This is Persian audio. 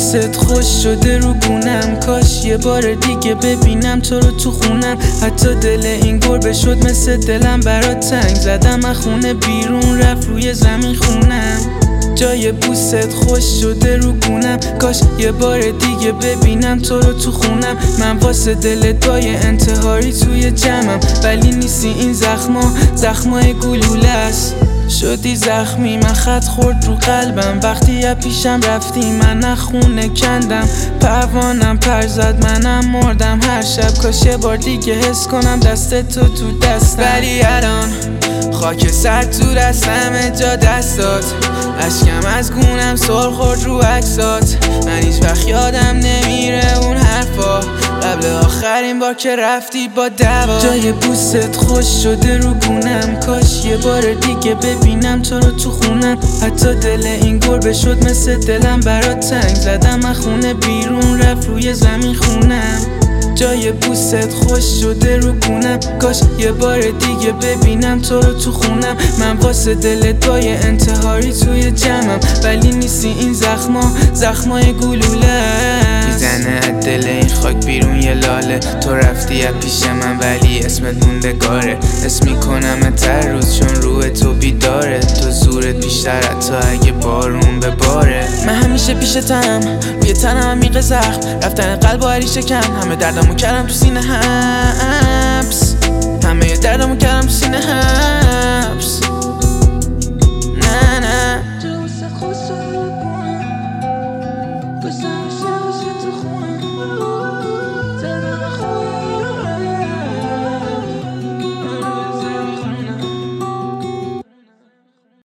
بوست خوش شده رو گونم، کاش یه بار دیگه ببینم تو رو تو خونم. حتی دل این گربه شد مثل دلم برات تنگ، زدم از خونه بیرون رفت روی زمین خونم. جای بوست خوش شده رو گونم، کاش یه بار دیگه ببینم تو رو تو خونم. من واسه دلت با یه انتحاری توی جمعم، ولی نیستی این زخمای گلوله است. شدی زخمی، من خط خورد رو قلبم، وقتی از پیشم رفتی من نخونه کندم. پروانم پر زد منم مردم هر شب، کاش یه بار دیگه حس کنم دست تو دستم. ولی الان خاک سر تو دستم جا دستات، اشکم از گونم سر خورد رو عکسات. من هیچ وقت یادم نمیره اون حرفا، قبل آخرین بار که رفتی با دوا. جای بوست خوش شده رو گونم، کاش یه بار دیگه ببینم تو رو تو خونم. حتی دل این گربه شد مثل دلم برات تنگ، زدم از خونه بیرون رفت روی زمین خونم. جای بوست خوش شده رو گونم، کاش یه بار دیگه ببینم تو رو تو خونم. من واسه دلت با یه انتحاری توی جمعم، ولی نیستی این زخمای گلوله. میزنه دل این خاک بیرون یه لاله، تو رفتی از پیش من ولی اسمت موندگاره. اسم میکنم تر روز چون روح تو بیداره، تو زورت بیشتر حتی اگه بارون بباره. من همیشه پیشتم، روی تنم عمیق زخم، رفتن قلب و هری شکن. همه دردمو کردم تو سینه حبس، همه دردمو کردم تو سینه حبس.